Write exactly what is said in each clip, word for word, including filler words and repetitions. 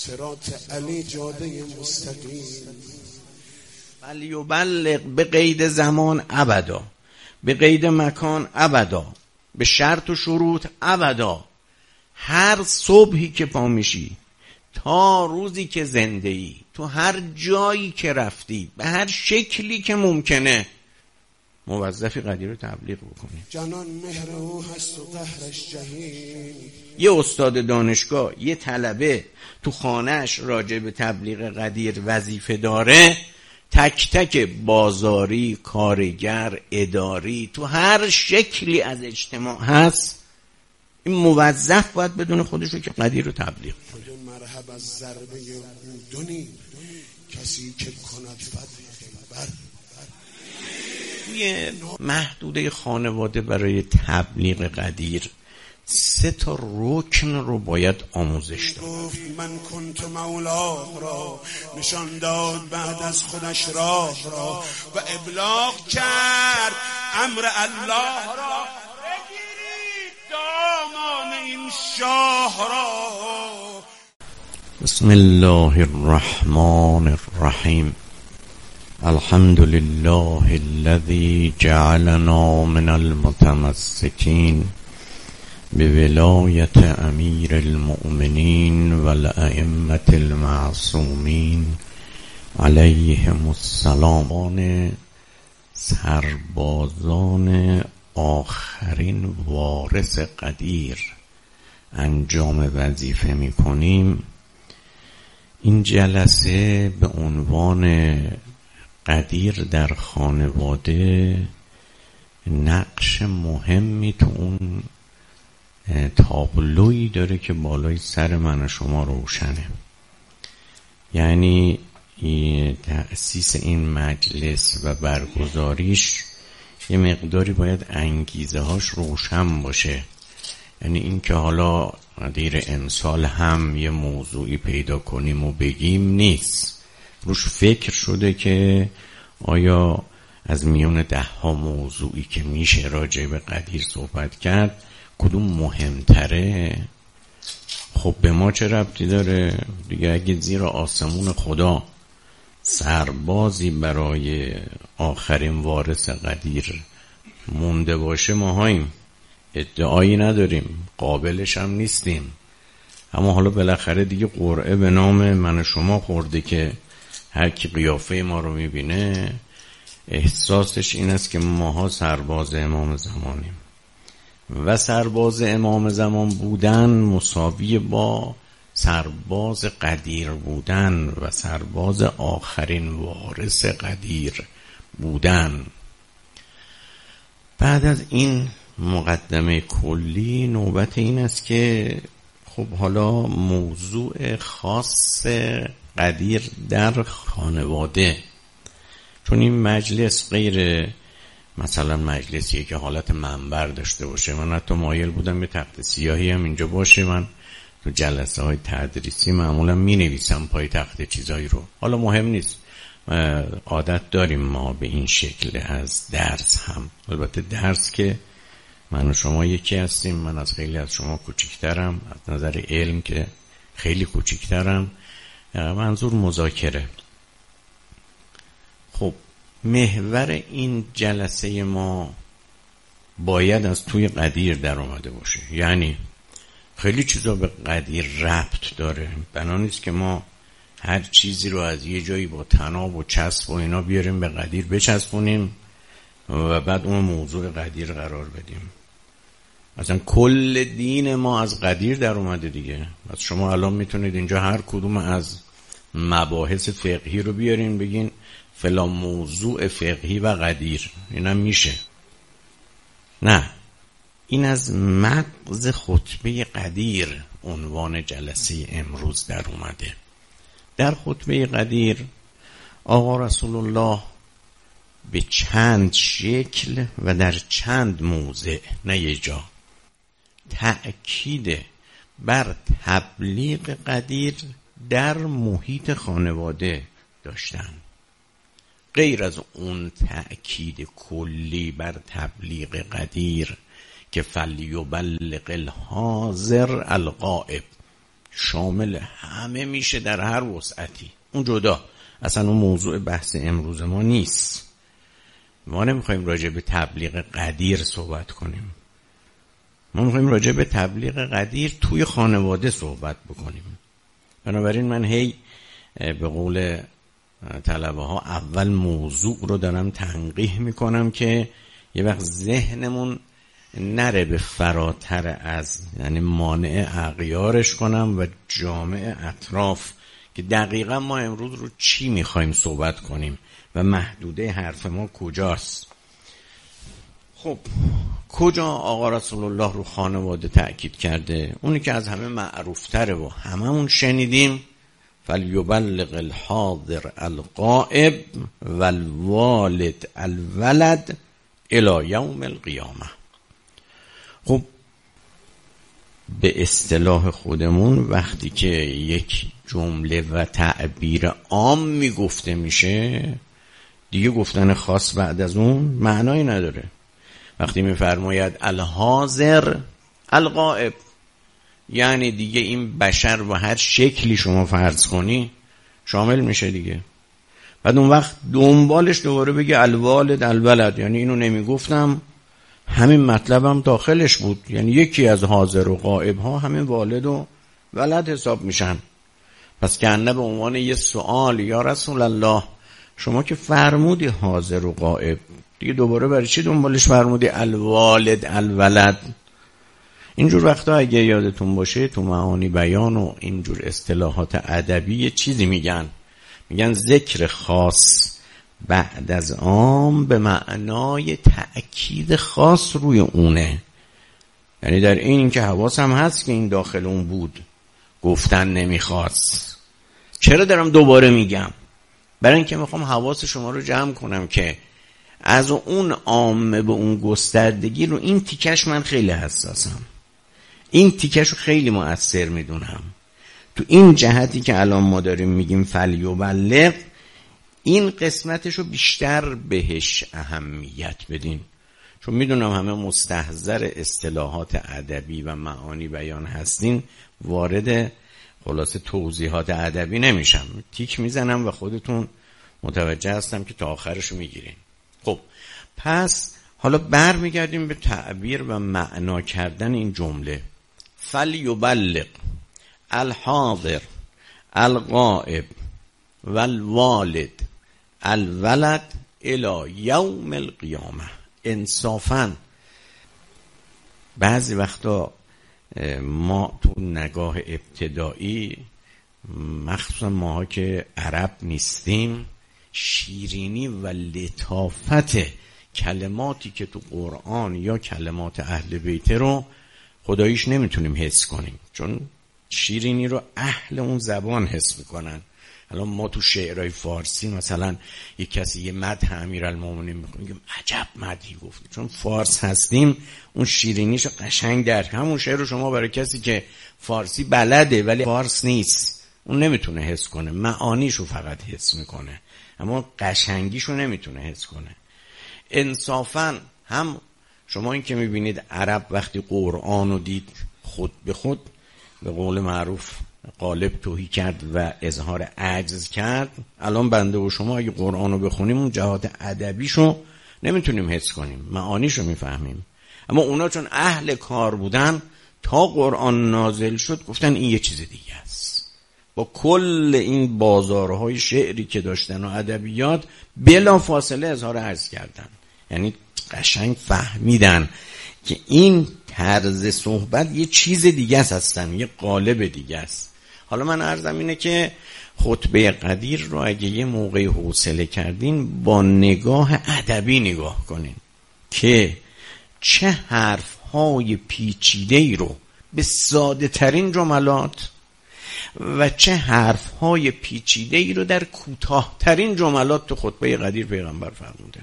صراط علی جاده مستقیم. فلیبلغ به قید زمان ابدا، به قید مکان ابدا، به شرط و شروط ابدا. هر صبحی که پا میشی تا روزی که زنده ای، تو هر جایی که رفتی، به هر شکلی که ممکنه موظفی قدیر رو تبلیغ بکنی. جنان مهر او هست و قهرش جهیم. یه استاد دانشگاه یه طلبه تو خانهش راجع به تبلیغ قدیر وظیفه داره، تک تک بازاری، کارگر، اداری، تو هر شکلی از اجتماع هست، این موظف باید بدون خودش رو که قدیر رو تبلیغ کنه. مرحب از ضربه هودونی کسی که کند فتح خیبر. توی محدوده خانواده برای تبلیغ قدیر سه تا رکن رو باید آموزش داد. گفت من کنت مولاه را، نشان داد بعد از خودش راه را و ابلاغ کرد امر الله را. بگیرید دامان این شاه را. بسم الله الرحمن الرحیم. الحمد لله الذي جعلنا من المتمسكين بولایت امیر المؤمنین و الائمة المعصومین علیهم السلام. سربازان آخرین وارث قدیر انجام وظیفه می کنیم. این جلسه به عنوان قدیر در خانواده نقش مهمی تو اون تابلویی داره که بالای سر من و شما روشنه. یعنی تأسیس این مجلس و برگزاریش یه مقداری باید انگیزه هاش روشن باشه. یعنی این که حالا قدیر امسال هم یه موضوعی پیدا کنیم و بگیم نیست. روش فکر شده که آیا از میون ده ها موضوعی که میشه راجع به قدیر صحبت کرد کدوم مهمتره؟ خب به ما چه ربطی داره دیگه؟ اگه زیر آسمون خدا سربازی برای آخرین وارث قدیر مونده باشه ما هاییم، ادعایی نداریم، قابلش هم نیستیم. اما حالا بالاخره دیگه قرعه به نام من و شما خورده که هر کی قیافه ما رو میبینه احساسش این است که ماها سرباز امام زمانیم و سرباز امام زمان بودن مساوی با سرباز قدیر بودن و سرباز آخرین وارث قدیر بودن. بعد از این مقدمه کلی نوبت این است که خب حالا موضوع خاص قدیر در خانواده، چون این مجلس غیر مثلا مجلسیه که حالت منبر داشته باشه. من حتی مایل بودم به تخت سیاهی هم اینجا باشه. من تو جلسه های تدریسی معمولا می نویسم پای تخت چیزایی رو. حالا مهم نیست، عادت داریم ما به این شکل از درس هم. البته درس که من و شما یکی هستیم، من از خیلی از شما کوچکترم، از نظر علم که خیلی کوچکترم. منظور مذاکره. خب محور این جلسه ما باید از توی قدیر در آمده باشه. یعنی خیلی چیزا به قدیر ربط داره. بنا نیست که ما هر چیزی رو از یه جایی با تناب و چسب و اینا بیاریم به قدیر بچسبونیم و بعد اون موضوع قدیر قرار بدیم. مثلا کل دین ما از قدیر در اومده دیگه. پس شما الان میتونید اینجا هر کدوم از مباحث فقهی رو بیارین بگین فلان موضوع فقهی و قدیر. اینم میشه. نه، این از مغز خطبه قدیر عنوان جلسه امروز در اومده. در خطبه قدیر آقا رسول الله به چند شکل و در چند موضع، نه یه جا، تأکید بر تبلیغ قدیر در محیط خانواده داشتن. غیر از اون تأکید کلی بر تبلیغ قدیر که فلیبلغ الحاضر الغائب، شامل همه میشه در هر وسعتی. اون جدا، اصلا اون موضوع بحث امروز ما نیست. ما نمیخوایم راجع به تبلیغ قدیر صحبت کنیم، ما میخوایم راجع به تبلیغ قدیر توی خانواده صحبت بکنیم. بنابراین من هی به قول طلبه ها اول موضوع رو دارم تنقیح میکنم که یه وقت ذهنمون نره به فراتر از، یعنی مانع اغیارش کنم و جامع اطراف که دقیقا ما امروز رو چی میخوایم صحبت کنیم و محدوده حرف ما کجاست. خب کجا آقا رسول الله رو خانواده تأکید کرده؟ اونی که از همه معروفتره و هممون شنیدیم، فلیبلغ الحاضر الغائب والوالد الولد الی یوم القیامه. خب به اصطلاح خودمون وقتی که یک جمله و تعبیر عام میگفته میشه دیگه گفتن خاص بعد از اون معنایی نداره. وقتی میفرماید الحاضر الغائب، یعنی دیگه این بشر و هر شکلی شما فرض کنی شامل میشه دیگه. بعد اون وقت دنبالش دوباره بگه الوالد الولد، یعنی اینو نمیگفتم همین مطلبم داخلش بود، یعنی یکی از حاضر و غائب ها همین والد و ولد حساب میشن. پس که انه به عنوان یه سوال، یا رسول الله شما که فرمودی حاضر و غائب، دیگه دوباره برای چی دنبالش فرمودی الوالد الولد؟ اینجور وقتا اگه یادتون باشه تو معانی بیان و اینجور اصطلاحات ادبی یه چیزی میگن، میگن ذکر خاص بعد از عام به معنای تأکید خاص روی اونه. یعنی در این که حواسم هست که این داخل اون بود، گفتن نمیخواست. چرا دارم دوباره میگم؟ برای اینکه میخوام حواس شما رو جمع کنم که از اون عامه به اون گستردگی رو این تیکش من خیلی حساسم، این تیکش رو خیلی مؤثر میدونم. تو این جهتی که الان ما داریم میگیم فلیبلغ، این قسمتش رو بیشتر بهش اهمیت بدین، چون میدونم همه مستحضر اصطلاحات ادبی و معانی بیان هستین، وارد خلاصه توضیحات ادبی نمیشم، تیک میزنم و خودتون متوجه هستم که تا آخرش رو میگیرین. خب پس حالا برمیگردیم به تعبیر و معنا کردن این جمله. فلیبلغ الحاضر الغائب والوالد الولد الی یوم القیامه. انصافاً بعضی وقتا ما تو نگاه ابتدایی، مخصوصا ماها که عرب نیستیم، شیرینی و لطافت کلماتی که تو قرآن یا کلمات اهل بیت رو خداییش نمیتونیم حس کنیم، چون شیرینی رو اهل اون زبان حس میکنن. الان ما تو شعرهای فارسی مثلا یک کسی یه مدح امیرالمومنین میخونه، میگیم عجب مدحی گفتی، چون فارس هستیم اون شیرینیشو قشنگ درک. همون شعر رو شما برای کسی که فارسی بلده ولی فارس نیست، اون نمیتونه حس کنه، معانیشو فقط حس میکنه اما قشنگیشو نمیتونه حس کنه. انصافاً هم شما این که میبینید عرب وقتی قرآن رو دید خود به خود به قول معروف قالب توهی کرد و اظهار عجز کرد، الان بنده و شما اگه قرآن رو بخونیم اون جهات ادبیشو نمیتونیم حس کنیم، معانیشو میفهمیم. اما اونا چون اهل کار بودن تا قرآن نازل شد گفتن این یه چیز دیگه است. با کل این بازارهای شعری که داشتن و ادبیات بلا فاصله اظهار عجز کردن، یعنی قشنگ فهمیدن که این طرز صحبت یه چیز دیگه است، هستن یه قالب دیگه است. حالا من عرضم اینه که خطبه قدیر رو اگه یه موقعی حوصله کردین با نگاه ادبی نگاه کنین که چه حرفهای پیچیده‌ای رو به ساده ترین جملات و چه حرفهای پیچیده‌ای رو در کوتاه ترین جملات تو خطبه قدیر پیغمبر فرموده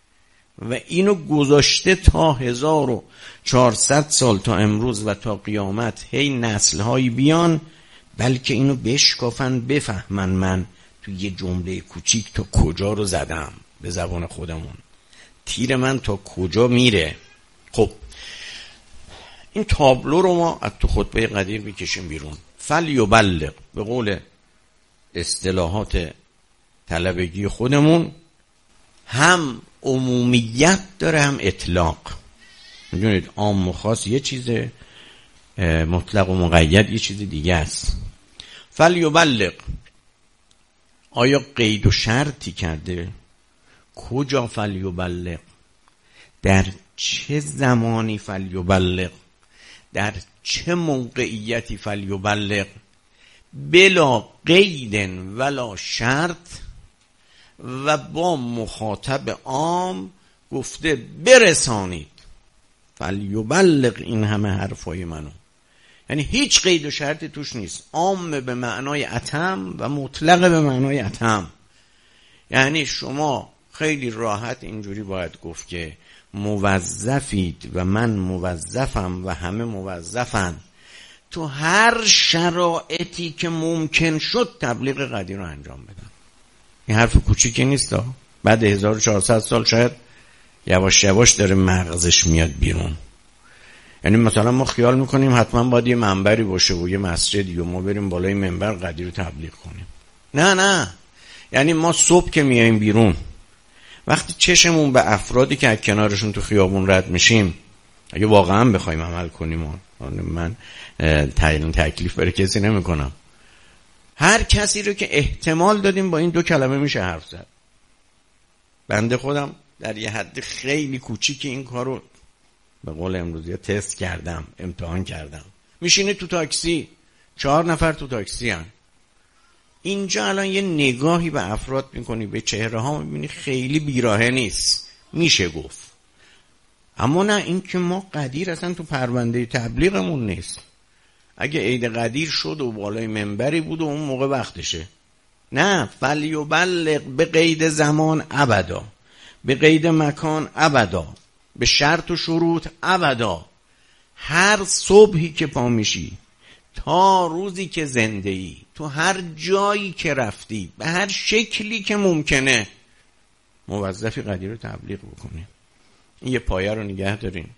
و اینو گذاشته تا هزار و چهارصد سال تا امروز و تا قیامت هی نسل‌های بیان، بلکه اینو بشکافن بفهمن من تو یه جمله کوچیک تا کجا رو زدم، به زبان خودمون تیر من تا کجا میره. خب این تابلو رو ما از تو خطبه قدیر بکشیم بیرون. فلیبلغ به قول اصطلاحات طلبگی خودمون هم عمومیت داره هم اطلاق. میدونید عام و خاص یه چیز، مطلق و مقید یه چیز دیگه است. فلیبلغ آیا قید و شرطی کرده؟ کجا فلیبلغ؟ در چه زمانی فلیبلغ؟ در چه موقعیتی فلیبلغ؟ بلا قید ولا شرط و با مخاطب عام گفته برسانید. فلیبلغ این همه حرفای منو، یعنی هیچ قید و شرطی توش نیست، عام به معنای اتم و مطلق به معنای اتم. یعنی شما خیلی راحت اینجوری باید گفت که موظفید و من موظفم و همه موظفن تو هر شرایطی که ممکن شد تبلیغ قدیر رو انجام بدن. این حرف کوچیکی نیست ها. بعد هزار و چهارصد سال شاید یواش یواش داره مغزش میاد بیرون. یعنی مثلا ما خیال میکنیم حتما باید یه منبری باشه و یه مسجدی و ما بریم بالای منبر قدیر رو تبلیغ کنیم. نه نه، یعنی ما صبح که میایم بیرون، وقتی چشمون به افرادی که از کنارشون تو خیابون رد میشیم، اگه واقعا بخوایم عمل کنیم، من تعیین تکلیف برای کسی نمی کنم، هر کسی رو که احتمال دادیم با این دو کلمه میشه حرف زد. بنده خودم در یه حد خیلی کوچیک این کارو به قول امروزی تست کردم، امتحان کردم. میشینه تو تاکسی، چهار نفر تو تاکسی هن. اینجا الان یه نگاهی به افراد میکنی، به چهره ها میبینی خیلی بیراهه نیست، میشه گفت. اما نه، این که ما قدیر اصلا تو پرونده تبلیغمون نیست. اگه عید قدیر شد و بالای منبری بود و اون موقع وقتشه. نه، فلیبلغ به قید زمان ابدا، به قید مکان ابدا، به شرط و شروط ابدا. هر صبحی که پا میشی تا روزی که زنده ای، تو هر جایی که رفتی، به هر شکلی که ممکنه موظفی قدیر رو تبلیغ بکنی. این یه پایه رو نگه دارین.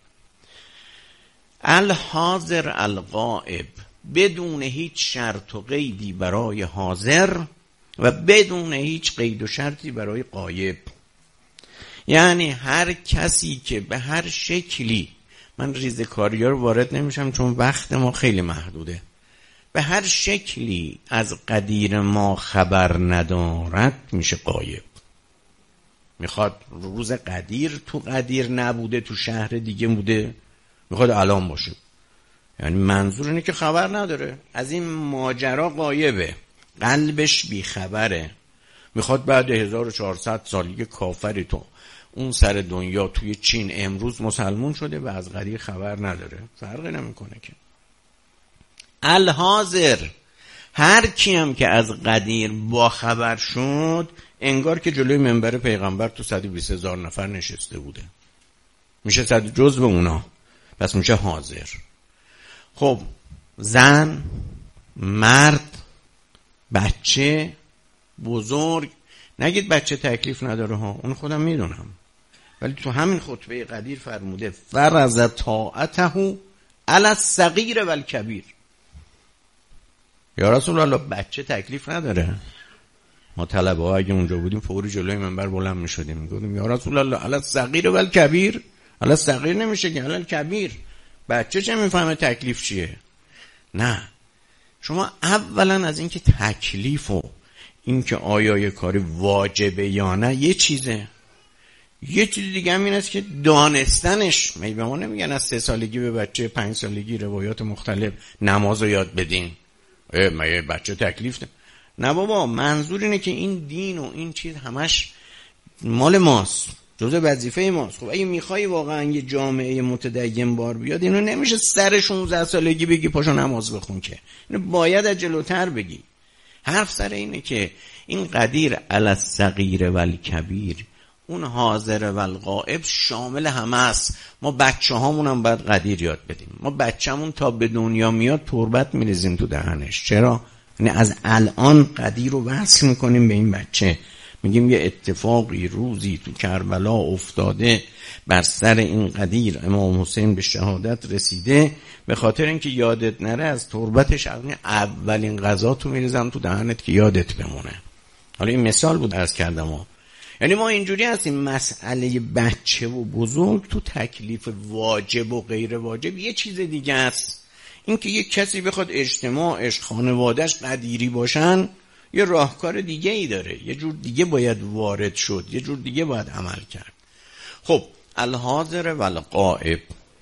الحاضر الغائب، بدون هیچ شرط و قیدی برای حاضر و بدون هیچ قید و شرطی برای غایب. یعنی هر کسی که به هر شکلی، من ریزکاری ها رو وارد نمیشم چون وقت ما خیلی محدوده، به هر شکلی از قدیر ما خبر ندارد میشه غایب. میخواد روز قدیر تو قدیر نبوده، تو شهر دیگه بوده، میخواد الان باشه، یعنی منظور اینه که خبر نداره از این ماجرا، غایبه، قلبش بیخبره. میخواد بعد هزار و چهارصد سال یه کافری تو اون سر دنیا توی چین امروز مسلمون شده و از قدیر خبر نداره، فرقی نمیکنه که. الحاضر، هر کیم که از قدیر با خبر شد انگار که جلوی منبر پیغمبر تو صد و بیست هزار نفر نشسته بوده، میشه صد جز به اونا، پس میشه حاضر. خب زن، مرد، بچه، بزرگ، نگید بچه تکلیف نداره ها، اون خودم میدونم، ولی تو همین خطبه قدیر فرموده فرض طاعته علی الصغیر و الکبیر. یا رسول الله بچه تکلیف نداره؟ ما طلبه ها اگه اونجا بودیم فوری جلوی منبر بلند میشدیم میگفتیم یا رسول الله علی الصغیر و الکبیر. علی الصغیر نمیشه که علی الکبیر. بچه چه میفهمه تکلیف چیه؟ نه، شما اولا از اینکه تکلیف و اینکه آیا یه کاری واجبه یا نه یه چیزه، یه چیز دیگه هم این است که دانستنش. می به ما نمیگن از سه سالگی به بچه پنج سالگی روایات مختلف نماز رو یاد بدین، مگه بچه تکلیف نه؟ نه بابا، منظور اینه که این دین و این چیز همش مال ماست، جزء وظیفه ماست. خب اگه میخوای واقعا یه جامعه متدین بار بیاد، اینو نمیشه سر شانزده سالگی بگی پاشو نماز بخون، که اینو باید از جلوتر بگی. حرف سر اینه که این قدیر علی الصغیر و الکبیر، اون حاضر و الغائب شامل همه است. ما بچه هامون هم باید قدیر یاد بدیم. ما بچه‌مون تا به دنیا میاد تربت میریزیم تو دهنش. چرا؟ یعنی از الان قدیر رو وصل میکنیم به این بچه. میگیم یه اتفاقی روزی تو کربلا افتاده، بر سر این قدیر امام حسین به شهادت رسیده، به خاطر اینکه یادت نره از تربتش اولین غذا تو میریزم تو دهنت که یادت بمونه. حالا این مثال بود عرض کردم ها. یعنی ما اینجوری هستیم مسئله بچه و بزرگ تو تکلیف واجب و غیر واجب یه چیز دیگه است. اینکه یک کسی بخواد اجتماعش خانوادهش قدیری باشن یه راهکار دیگه ای داره، یه جور دیگه باید وارد شد، یه جور دیگه باید عمل کرد. خب الحاضر و الغائب،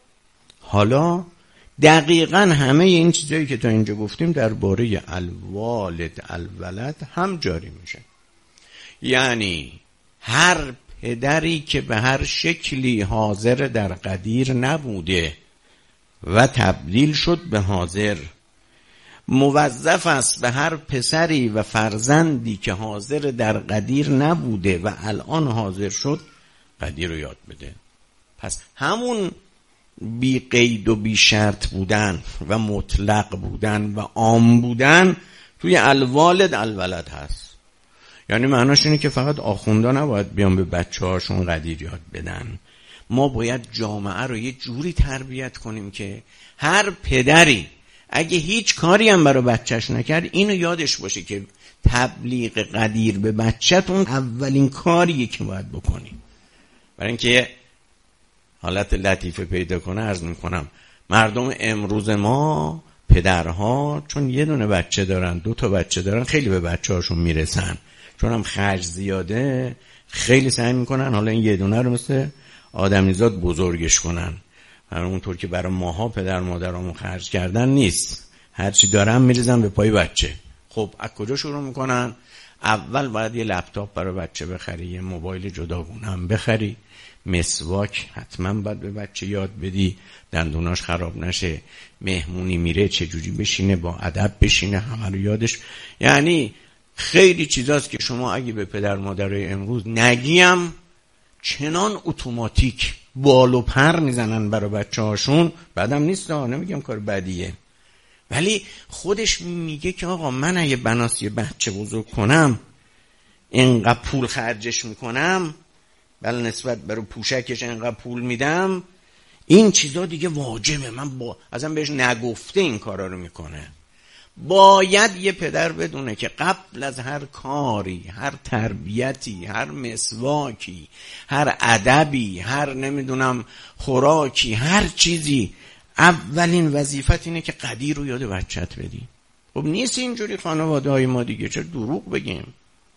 حالا دقیقاً همه این چیزایی که تا اینجا گفتیم درباره الوالد الولد هم جاری میشه. یعنی هر پدری که به هر شکلی حاضر در قدیر نبوده و تبدیل شد به حاضر، موظف است به هر پسری و فرزندی که حاضر در قدیر نبوده و الان حاضر شد قدیر رو یاد بده. پس همون بی قید و بی شرط بودن و مطلق بودن و عام بودن توی الوالد الولد هست. یعنی معناش اینه که فقط آخوندا نباید بیان به بچه هاشون قدیر یاد بدن، ما باید جامعه رو یه جوری تربیت کنیم که هر پدری اگه هیچ کاری هم برای بچهش نکرد اینو یادش باشه که تبلیغ قدیر به بچه‌تون اولین کاریه که باید بکنی. برای اینکه حالت لطیفه پیدا کنه عرض میکنم مردم امروز ما پدرها چون یه دونه بچه دارن، دو تا بچه دارن، خیلی به بچه هاشون میرسن، چون هم خرج زیاده خیلی سعی میکنن حالا این یه دونه رو مثل آدمیزاد بزرگش کنن. اونطور که برای ماها پدر مادرامون خرج کردن نیست، هرچی دارن میریزن به پای بچه. خب از کجا شروع میکنن؟ اول باید یه لپتاپ برای بچه بخری، یه موبایل جداگونه هم بخری، مسواک حتما باید به بچه یاد بدی دندوناش خراب نشه، مهمونی میره چجوری بشینه با ادب بشینه همه رو یادش. یعنی خیلی چیزاست که شما اگه به پدر مادرای امروز نگیم چنان اتوماتیک بال و پر میزنن برای بچه هاشون. بعدم نیست، نمیگم کار بدیه، ولی خودش میگه که آقا من اگه بناسی بچه بزرگ کنم اینقدر پول خرجش میکنم، بله نسبت برای پوشکش اینقدر پول میدم، این چیزا دیگه واجبه، من با ازم بهش نگفته این کارا رو میکنه. باید یه پدر بدونه که قبل از هر کاری، هر تربیتی، هر مسواکی، هر ادبی، هر نمیدونم خوراکی، هر چیزی، اولین وظیفت اینه که قدیر رو یاد بچت بدی. خب نیست اینجوری خانواده های ما دیگه، چرا دروغ بگیم؟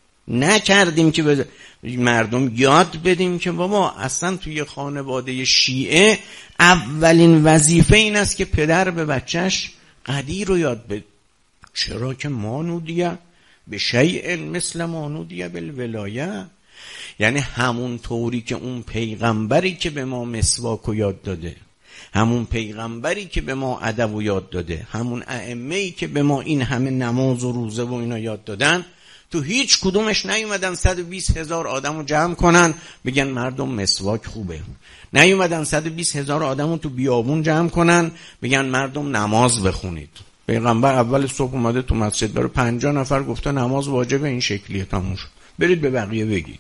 نکردیم که به مردم یاد بدیم که بابا اصلا توی خانواده شیعه اولین وظیفه این است که پدر به بچهش قدیر رو یاد بده. چرا که مانودیه به شیء مثل مانودیه بالولایه، یعنی همون طوری که اون پیغمبری که به ما مسواک رو یاد داده، همون پیغمبری که به ما ادب رو یاد داده، همون ائمه‌ای که به ما این همه نماز و روزه و اینا یاد دادن، تو هیچ کدومش نیومدن صد و بیست هزار آدم رو جمع کنن بگن مردم مسواک خوبه، نیومدن صد و بیست هزار آدم رو تو بیابون جمع کنن بگن مردم نماز بخونید. پیغمبر اول صبح اومده تو مسجد برای پنجاه نفر گفته نماز واجبه، این شکلیه، تموم شد، برید به بقیه بگید.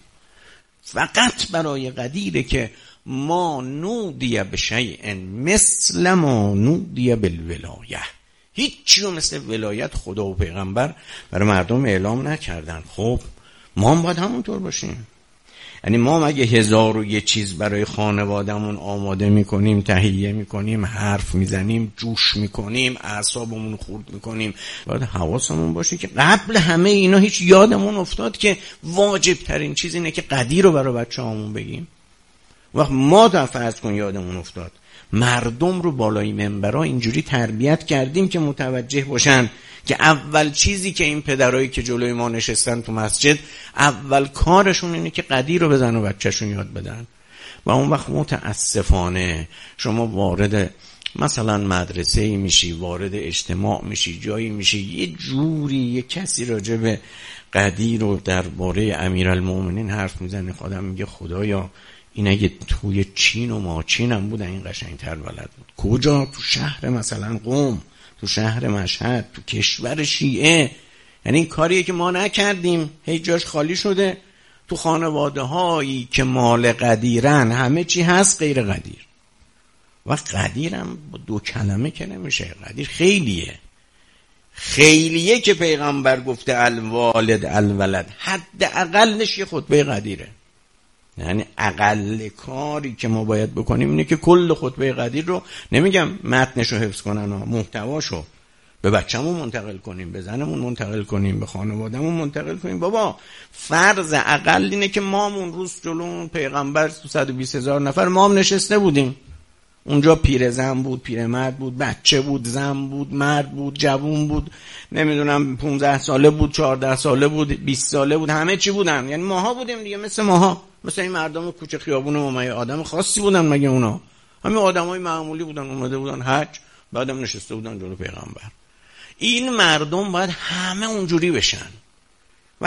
فقط برای قدیره که ما نودیه به شیء مثل ما نودیه بالولایه، هیچی رو مثل ولایت خدا و پیغمبر برای مردم اعلام نکردن. خب ما هم باید همونطور باشیم. یعنی ما مگه هزار و یه چیز برای خانوادمون آماده میکنیم، تهیه میکنیم، حرف میزنیم، جوش میکنیم، اعصابمون خورد میکنیم، باید حواسمون باشه که قبل همه اینا هیچ یادمون افتاد که واجب ترین چیز اینه که قدیر رو برای بچه همون بگیم. وقت ما تا فرض کن یادمون افتاد مردم رو بالای منبرها اینجوری تربیت کردیم که متوجه باشن که اول چیزی که این پدرایی که جلوی ما نشستن تو مسجد اول کارشون اینه که قدیر رو بزن و بچهشون یاد بدن. و اون وقت متاسفانه شما وارد مثلا مدرسه میشی، وارد اجتماع میشی، جایی میشی یه جوری یه کسی راجع به قدیر رو درباره امیرالمومنین حرف میزنه، خودم میگه خدایا این اگه توی چین و ماچین هم بودن این قشنگتر بلد بود. کجا؟ تو شهر مثلا قم، تو شهر مشهد، تو کشور شیعه. یعنی این کاریه که ما نکردیم، هی جاش خالی شده. تو خانواده هایی که مال قدیرن همه چی هست غیر قدیر. و قدیرم با دو کلمه که نمیشه، قدیر خیلیه، خیلیه که پیغمبر گفته الوالد الولد، حد اقلش یه خطبه قدیره. یعنی اقل کاری که ما باید بکنیم اینه که کل خطبه قدیر رو، نمیگم متنشو حفظ کنن ها، محتواشو به بچه‌مون منتقل کنیم، به زنمون منتقل کنیم، به خانوادهمون منتقل کنیم. بابا فرض اقل اینه که ما اون روز جلو اون پیغمبر تو صد و بیست هزار نفر ما هم نشسته بودیم. اونجا پیرزن بود، پیرمرد بود، بچه بود، زن بود، مرد بود، جوون بود، نمیدونم پونزده ساله بود، چهارده ساله بود، بیست ساله بود، همه چی بودن. یعنی ماها بودیم دیگه، مثل ماها، مثل این مردم کوچه خیابون ما. مگه آدم خاصی بودن مگه اونا؟ همین آدمای معمولی بودن، اومده بودن حج، بعدم نشسته بودن جلو پیغمبر. این مردم باید همه اونجوری بشن و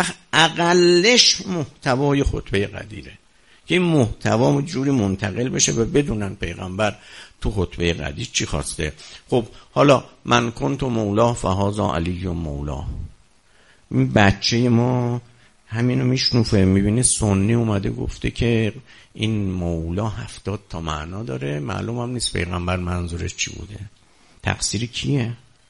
اقلش محتوای خطبه قدیره که این محتوا جوری منتقل بشه و بدونن پیغمبر تو خطبه قدیر چی خواسته. خب حالا من کنت مولا فهذا علی مولا. این بچه ما همینو میشنوفه، میبینه سنی اومده گفته که این مولا هفتاد تا معنا داره، معلوم هم نیست پیغمبر منظورش چی بوده. تقصیر کیه؟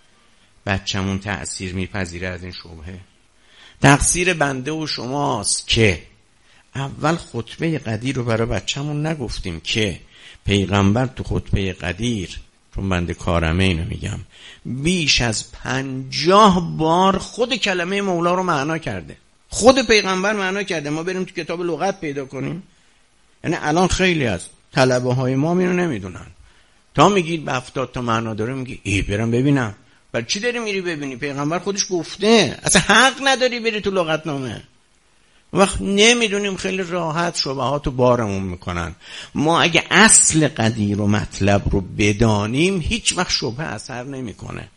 بچه‌مون تأثیر میپذیره از این شبهه؟ تقصیر بنده و شماست که اول خطبه قدیر رو برای بچه‌مون نگفتیم که پیغمبر تو خطبه قدیر، چون بنده کارمه اینو میگم، بیش از پنجاه بار خود کلمه مولا رو معنا کرده. خود پیغمبر معنا کرده. ما بریم تو کتاب لغت پیدا کنیم. یعنی الان خیلی از طلبه های ما اینو نمیدونن. تا میگید به هفتاد تا معنا داره، میگی ای برم ببینم. برای چی داری میری ببینی؟ پیغمبر خودش گفته. اصلا حق نداری بری تو لغتنامه. وقت نمیدونیم خیلی راحت شبهاتو بارمون میکنن. ما اگه اصل قدیر و مطلب رو بدانیم هیچ وقت شبه اثر نمیکنه.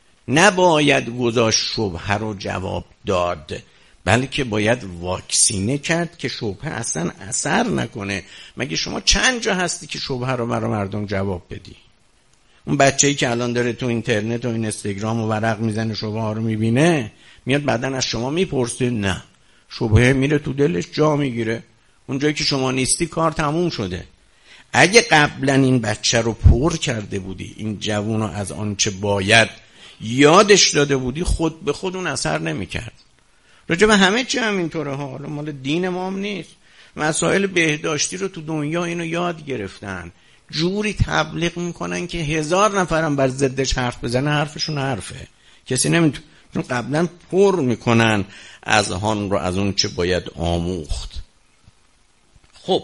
نباید گذاشت شبه رو جواب داد، بلکه باید واکسینه کرد که شبه اصلا اثر نکنه. مگه شما چند جا هستی که شبه رو برای مردم جواب بدی؟ اون بچه‌ای که الان داره تو اینترنت و این اینستاگرام و ورق میزنه شبه ها رو میبینه، میاد بعدن از شما میپرسه، نه شبهه میره تو دلش جا میگیره. اونجایی که شما نیستی کار تموم شده. اگه قبلا این بچه رو پر کرده بودی، این جوون رو از آنچه باید یادش داده بودی، خود به خود اون اثر نمیکرد. راجع به همه چی همینطوره ها. حالا مال دین ما هم نیست. مسائل بهداشتی رو تو دنیا اینو یاد گرفتن، جوری تبلیغ میکنن که هزار نفرم بر ضدش حرف بزنه حرفشون حرفه، کسی نمیتونه. چون قبلا پر میکنن از هان رو از اون چه باید آموخت. خب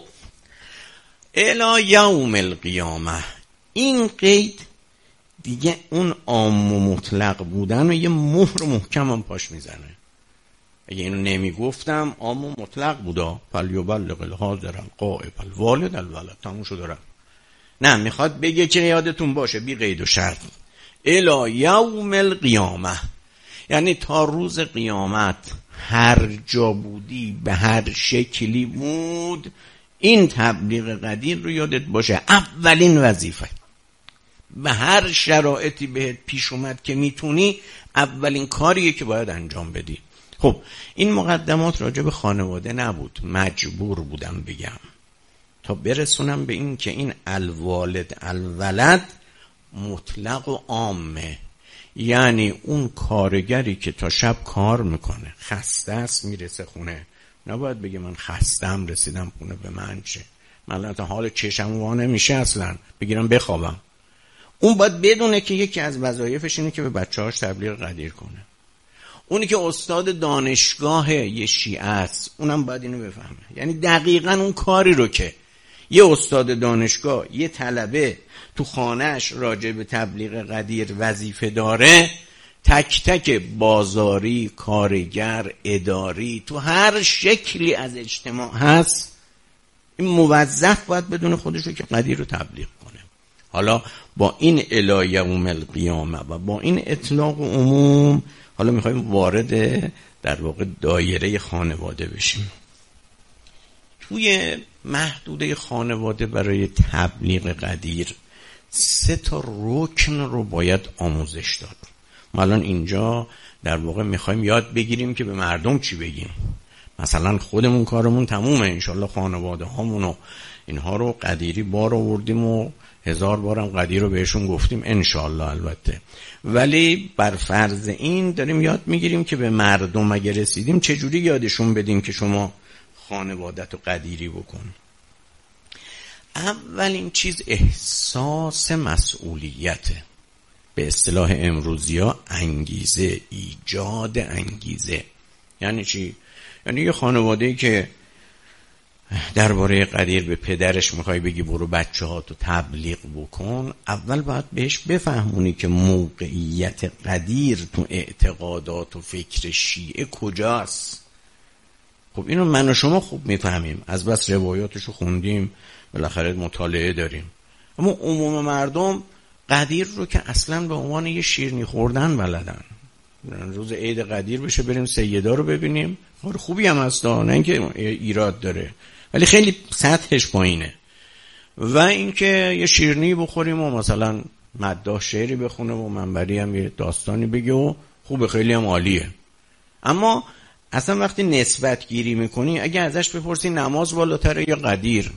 الی یوم القیامه، این قید دیگه اون عام و مطلق بودن و یه مهر محکم هم پاش میزنه. اگه اینو نمیگفتم عام و مطلق بودا، فلیبلغ الحاضر الغائب الوالد الولد، تموم شد دارم. نه، میخواد بگه که یادتون باشه بی قید و شرط الی یوم القیامه، یعنی تا روز قیامت هر جا بودی، به هر شکلی بود، این تبلیغ قدیر رو یادت باشه. اولین وظیفه، به هر شرایطی بهت پیش اومد که میتونی، اولین کاریه که باید انجام بدی. خب این مقدمات راجع به خانواده نبود، مجبور بودم بگم تا برسونم به این که این الوالد الولد مطلق و عامه. یعنی اون کارگری که تا شب کار میکنه، خسته است، میرسه خونه، نباید بگه من خستم رسیدم خونه به من چه، من تا حال چشم وا نمیشه اصلا بگیرم بخوابم. اون باید بدونه که یکی از وظایفش اینه که به بچه‌هاش تبلیغ قدیر کنه. اونی که استاد دانشگاه یه شیعه است، اونم باید اینو بفهمه. یعنی دقیقاً اون کاری رو که یه استاد دانشگاه یه طلبه تو خانهش راجع به تبلیغ قدیر وظیفه داره، تک تک بازاری، کارگر، اداری، تو هر شکلی از اجتماع هست، این موظف باید بدون خودش رو که قدیر رو تبلیغ کنه. حالا با این الی یوم القیامه و با این اطلاق عموم، حالا میخوایم وارد در واقع دایره خانواده بشیم. توی محدوده خانواده برای تبلیغ قدیر سه تا رکن رو باید آموزش داد. ما الان اینجا در واقع میخوایم یاد بگیریم که به مردم چی بگیم. مثلا خودمون کارمون تمومه، انشالله خانواده هامون و اینها رو قدیری بار آوردیم و هزار بارم قدیر رو بهشون گفتیم انشالله البته. ولی بر فرض این داریم یاد میگیریم که به مردم اگه رسیدیم چجوری یادشون بدیم که شما خانوادت رو قدیری بکن. اولین چیز احساس مسئولیته، به اصطلاح امروزی ها انگیزه، ایجاد انگیزه. یعنی چی؟ یعنی یه خانواده‌ای که درباره قدیر به پدرش میخوای بگی برو بچه ها تو تبلیغ بکن، اول باید بهش بفهمونی که موقعیت قدیر تو اعتقادات و فکر شیعه کجاست. خب اینو من و شما خوب میفهمیم، از بس روایاتشو خوندیم، بالاخره مطالعه داریم. اما عموم مردم قدیر رو که اصلا به عنوان یه شیرینی خوردن بلدن. روز عید قدیر بشه بریم سیدا رو ببینیم، کار خوبی هم هست، نه اینکه ایراد داره، ولی خیلی سطحش پایینه. و اینکه یه شیرینی بخوریم و مثلا مداح شعری بخونه و منبری هم یه داستانی بگه و خوبه، خیلی هم عالیه. اما اصلا وقتی نسبت گیری میکنی، اگه ازش بپرسی نماز بالاتره یا قدیر،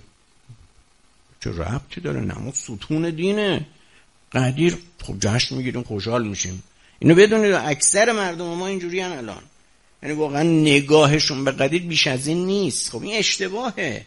چه ربطی داره؟ نماز ستون دینه، قدیر خب جشن میگیریم خوشحال میشیم. اینو بدونید اکثر مردم ما اینجوری هن الان، یعنی واقعا نگاهشون به قدیر بیش از این نیست. خب این اشتباهه.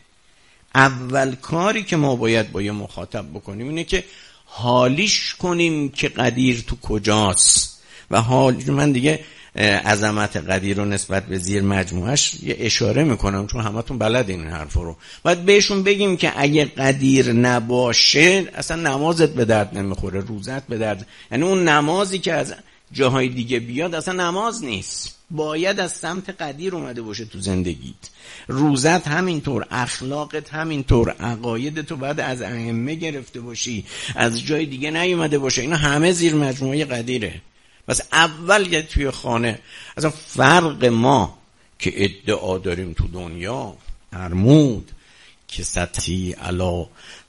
اول کاری که ما باید با یه مخاطب بکنیم اینه که حالیش کنیم که قدیر تو کجاست. و حال من دیگه عظمت قدیر رو نسبت به زیر مجموعش یه اشاره میکنم، چون همتون بلدین این حرف رو. باید بهشون بگیم که اگه قدیر نباشه اصلا نمازت به درد نمیخوره، روزت به درد، یعنی اون نمازی که از جاهای دیگه بیاد اصلا نماز نیست، باید از سمت قدیر اومده باشه تو زندگیت. روزت همینطور، اخلاقت همینطور، عقایدت رو باید از ائمه گرفته باشی، از جای دیگه نیومده باشه. اینا همه زیر مجموعه قدیره. بس اول یه توی خانه اصلا فرق ما که ادعا داریم تو دنیا فرمود که سطحی علا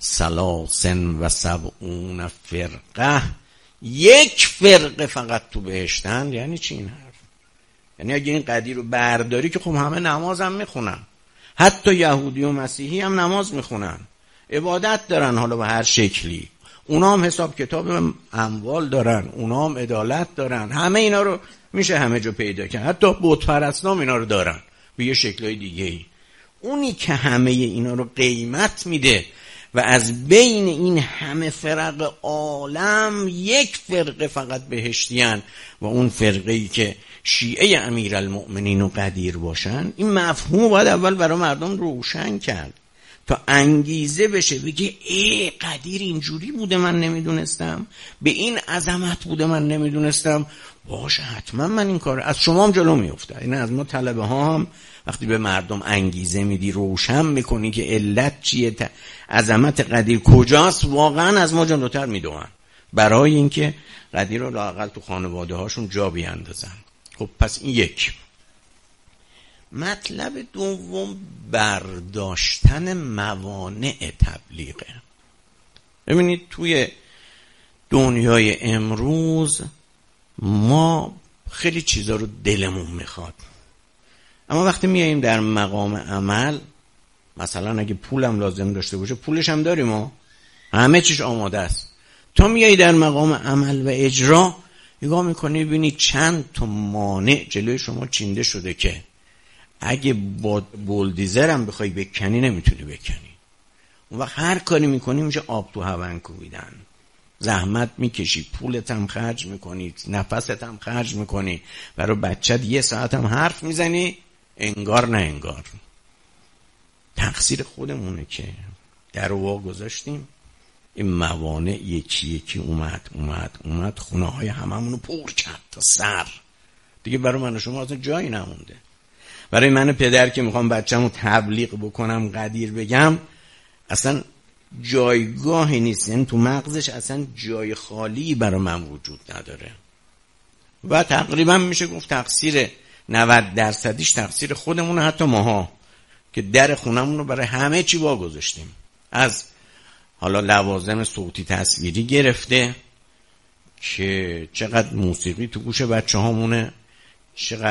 سلاسن و سبعون فرقه، یک فرقه فقط تو بهشتن. یعنی چی این حرف؟ یعنی اگه این قدیر رو برداری که خب همه نماز هم میخونن، حتی یهودی و مسیحی هم نماز میخونن، عبادت دارن حالا به هر شکلی، اونا هم حساب کتاب اموال دارن، اونا هم عدالت دارن، همه اینا رو میشه همه جا پیدا کرد. حتی بت پرستان اینا رو دارن به یه شکلای دیگه ای. اونی که همه اینا رو قیمت میده و از بین این همه فرق عالم یک فرقه فقط بهشتیان و اون فرقه ای که شیعه امیرالمؤمنین و قدیر باشن، این مفهوم باید اول برای مردم روشن کرد تا انگیزه بشه بگه ای قدیر اینجوری بوده من نمیدونستم، به این عظمت بوده من نمیدونستم، باشه حتما من این کار. از شما هم جلو میفته. این از ما طلبه ها هم وقتی به مردم انگیزه میدی، روشن میکنی که علت چیه، عظمت قدیر کجاست، واقعا از ما جلوتر میدونن برای اینکه قدیر رو لااقل تو خانواده هاشون جا بیاندازن. خب پس این یک. مطلب دوم برداشتن موانع تبلیغه. ببینید توی دنیای امروز ما خیلی چیزا رو دلمون میخواد، اما وقتی میاییم در مقام عمل، مثلا اگه پولم لازم داشته باشه پولش هم داریم، ما همه چیش آماده است، تا میایی در مقام عمل و اجرا نگاه میکنی ببینی چند تا مانع جلوی شما چینده شده که اگه با بولدیزر هم بخوای بکنی نمیتونی بکنی. اون وقت هر کاری میکنی میشه آب تو هون کوبیدن. زحمت میکشی، پولت هم خرج میکنی، نفست هم خرج میکنی، برای بچت یه ساعت هم حرف میزنی، انگار نه انگار. تقصیر خودمونه که در وا گذاشتیم، این موانع یکی یکی اومد اومد اومد خونه های هممونو پر کرد تا سر. دیگه برای من و شما اصلا جایی نمونده. برای من پدر که میخوام بچه‌مو تبلیغ بکنم قدیر بگم، اصلا جایگاهی نیست، یعنی تو مغزش اصلا جای خالی برای من وجود نداره. و تقریبا میشه گفت تقصیر نود درصدیش تقصیر خودمونه، حتی ماها که در خونمون رو برای همه چی وا گذاشتیم، از حالا لوازم صوتی تصویری گرفته که چقدر موسیقی تو گوش بچه هامونه، چقدر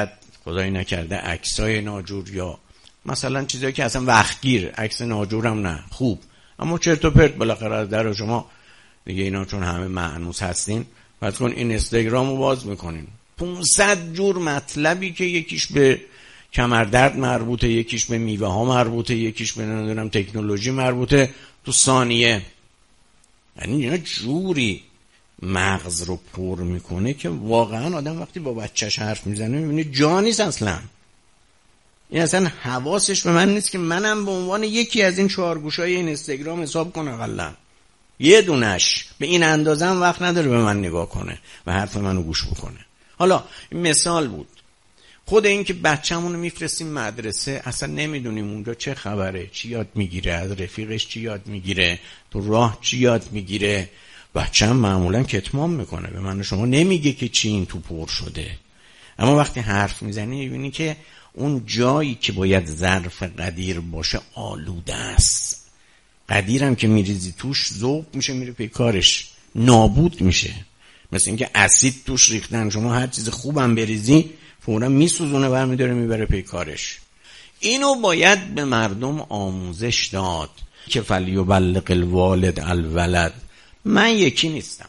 خدای نکرده عکسای ناجور یا مثلا چیزایی که اصلا وقتگیر، عکس ناجورم نه خوب، اما چرت و پرت بالاخره از در شما دیگه اینا چون همه مأنوس هستین پس کن این اینستاگرامو باز میکنین پانصد جور مطلبی که یکیش به کمردرد مربوطه، یکیش به میوه ها مربوطه، یکیش به نمیدونم تکنولوژی مربوطه، تو ثانیه. یعنی اینا جوری مغز رو پر میکنه که واقعا آدم وقتی با بچهش حرف میزنه میبینه جا نیست اصلا. این اصلا حواسش به من نیست که منم به عنوان یکی از این چهارگوشای این اینستاگرام حساب کنه. اقلا یه دونش به این اندازه هم وقت نداره به من نگاه کنه و حرف منو گوش بکنه. حالا این مثال بود. خود این که بچه‌مون رو میفرستیم مدرسه اصلا نمیدونیم اونجا چه خبره، چی یاد میگیره، از رفیقش چی یاد میگیره، تو راه چی یاد میگیره. بچه هم معمولا کتمان میکنه، به من شما نمیگه که چی این تو پر شده. اما وقتی حرف میزنی میبینی که اون جایی که باید ظرف قدیر باشه آلوده است. قدیرم که میریزی توش ذوب میشه، میره پی کارش، نابود میشه. مثل اینکه اسید توش ریختن، شما هر چیز خوبم بریزی فورا میسوزونه و میداره میبره پی کارش. اینو باید به مردم آموزش داد که فلیبلغ الوالد الولد. من یکی نیستم،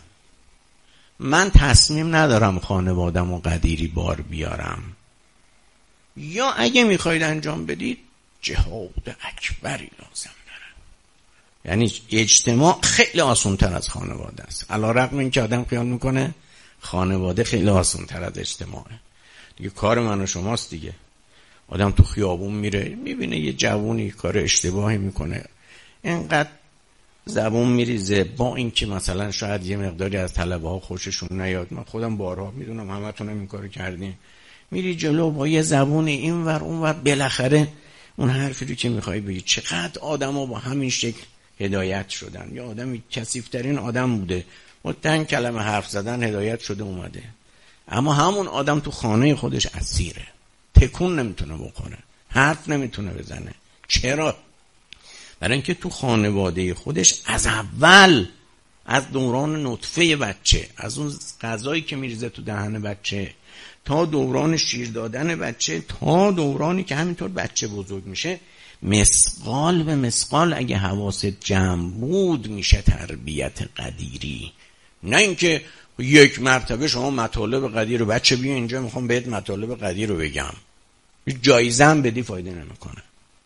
من تصمیم ندارم خانوادم و قدیری بار بیارم، یا اگه میخواید انجام بدید جهاد اکبری لازم دارم. یعنی اجتماع خیلی آسان تر از خانواده است، علی رغم این که آدم خیال میکنه خانواده خیلی آسان تر از اجتماعه. دیگه کار من و شماست دیگه. آدم تو خیابون میره میبینه یه جوونی کار اشتباهی میکنه، اینقدر زبون میریزه، با این که مثلا شاید یه مقداری از طلبه ها خوششون نیاد، من خودم بارها میدونم همه تونم این کارو کردیم، میری جلو با یه زبون این ور اون ور، بالاخره اون حرفی رو که میخوای بگی. چقدر آدم ها با همین شکل هدایت شدن. یا آدمی کثیف‌ترین آدم بوده با چند کلمه حرف زدن هدایت شده اومده، اما همون آدم تو خانه خودش اسیره، تکون نمیتونه بکنه، حرف نمیتونه بزنه. چرا؟ برای اینکه تو خانواده خودش از اول، از دوران نطفه بچه، از اون غذایی که میریزه تو دهن بچه تا دوران شیر دادن بچه تا دورانی که همینطور بچه بزرگ میشه، مسقال به مسقال اگه حواست جمع بود میشه تربیت قدیری. نه اینکه یک مرتبه شما مطالب قدیر رو بچه بیا اینجا میخوام بهت مطالب قدیر رو بگم، جایزه هم بدی فایده نمیکنه،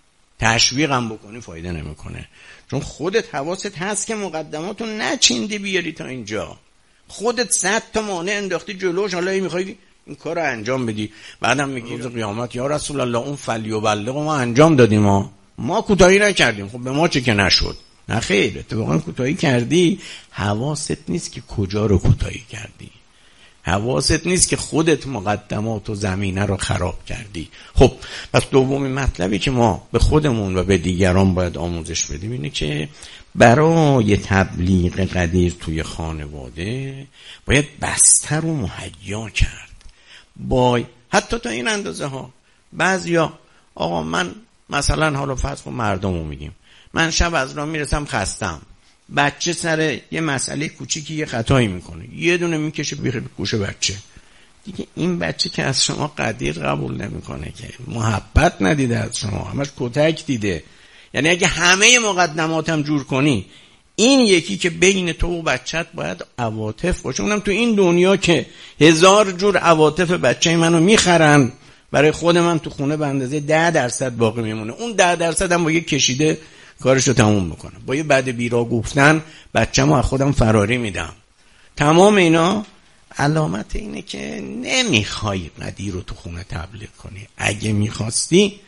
تشویقم بکنی فایده نمیکنه، چون خودت حواست هست که مقدماتو نچیندی بیاری تا اینجا. خودت صد تا مانع انداختی جلوش، حالا میخوای این کار رو انجام بدی، بعدم میگی روز قیامت یا رسول الله اون فلیبلغ ما انجام دادیم، ما ما کوتاهی نکردیم، خب به ما چه که نشد. نه خیر، اتفاقا کوتاهی کردی، حواست نیست که کجا رو کوتاهی کردی، حواست نیست که خودت مقدمات و زمینه رو خراب کردی. خب پس دومین مطلبی که ما به خودمون و به دیگران باید آموزش بدیم اینه که برای تبلیغ قدیر توی خانواده باید بستر و مهیا کرد. باید حتی تا این اندازه ها بعضیا آقا من مثلا حالا فرض کن مردمو میگیم، من شب از راه میرسم خستم، بچه سر یه مسئله کوچیکی یه خطایی میکنه، یه دونه میکشه بیخیر گوش بچه، دیگه این بچه که از شما قدیر قبول نمیکنه، که محبت ندیده از شما، همش کتک دیده. یعنی اگه همه مقدماتم جور کنی، این یکی که بین تو و بچت باید عواطف باشه. اونم تو این دنیا که هزار جور عواطف بچه منو میخرن، برای خود من تو خونه به اندازه ده درصد باقی میمونه، اون ده درصد هم با یه کشیده کارشو تموم میکنم، با یه بد بیرا گفتن بچه‌مو از خودم فراری میدم. تمام اینا علامت اینه که نمیخوای قدیر رو تو خونه تبلیغ کنی. اگه میخواستی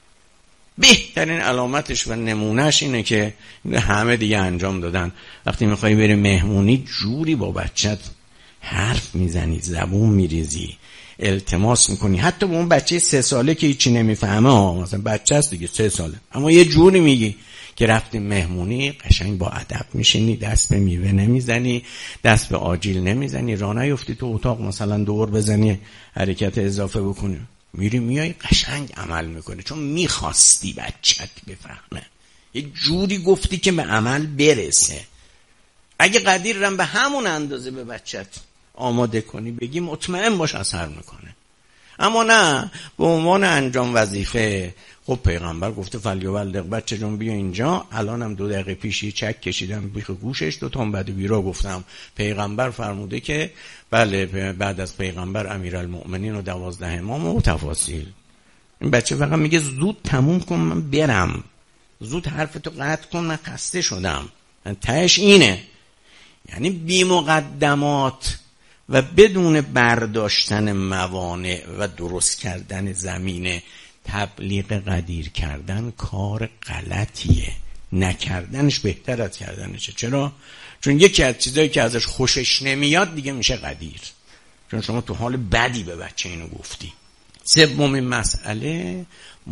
بهترین علامتش و نمونهش اینه که همه دیگه انجام دادن. وقتی میخوای بری مهمونی جوری با بچت حرف میزنی، زبون میریزی، التماس میکنی، حتی به اون بچه سه ساله که هیچی نمیفهمه ها، مثلا بچه است دیگه سه ساله، اما یه جوری میگی که رفتی مهمونی قشنگ با ادب میشینی، دست به میوه نمیزنی، دست به آجیل نمیزنی، راه نیفتی تو اتاق مثلا دور بزنی حرکت اضافه بکنی، میری میای قشنگ عمل میکنی، چون میخواستی بچت بفهمه، یه جوری گفتی که به عمل برسه. اگه قدیر رم به همون اندازه به بچت آماده کنی بگی، مطمئن باش اثر میکنه. اما نه به عنوان انجام وظیفه. خب پیغمبر گفته فلیبلغ، بچه جون بیا اینجا. الانم دو دقیقه پیش یه چک کشیدم بیخ گوشش، دو تا بعد بیرا گفتم پیغمبر فرموده که بله بعد از پیغمبر امیرالمؤمنین و دوازده امام و تفاصیل. این بچه فقط میگه زود تموم کن من برم، زود حرفتو قطع کن من خسته شدم. تهش اینه، یعنی بی مقدمات و بدون برداشتن موانع و درست کردن زمینه تبلیغ قدیر کردن کار غلطیه. نکردنش بهتر از کردنشه. چرا؟ چون یکی از چیزایی که ازش خوشش نمیاد دیگه میشه قدیر، چون شما تو حال بدی به بچه اینو گفتی. سومین مسئله